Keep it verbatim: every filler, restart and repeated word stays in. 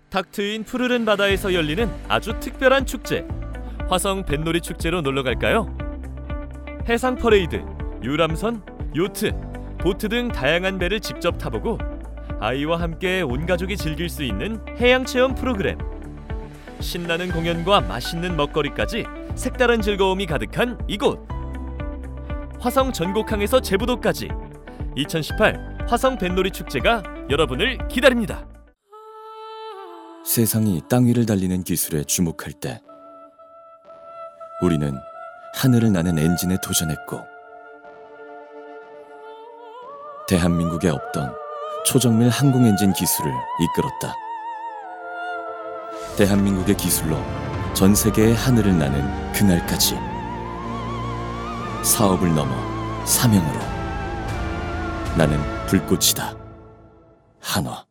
탁 트인 푸르른 바다에서 열리는 아주 특별한 축제, 화성 뱃놀이 축제로 놀러 갈까요? 해상 퍼레이드, 유람선, 요트, 보트 등 다양한 배를 직접 타보고 아이와 함께 온 가족이 즐길 수 있는 해양 체험 프로그램, 신나는 공연과 맛있는 먹거리까지 색다른 즐거움이 가득한 이곳! 화성 전곡항에서 제부도까지 이천십팔 화성 뱃놀이 축제가 여러분을 기다립니다. 세상이 땅 위를 달리는 기술에 주목할 때 우리는 하늘을 나는 엔진에 도전했고, 대한민국에 없던 초정밀 항공엔진 기술을 이끌었다. 대한민국의 기술로 전 세계의 하늘을 나는 그날까지 사업을 넘어 사명으로 나는 불꽃이다. 한화.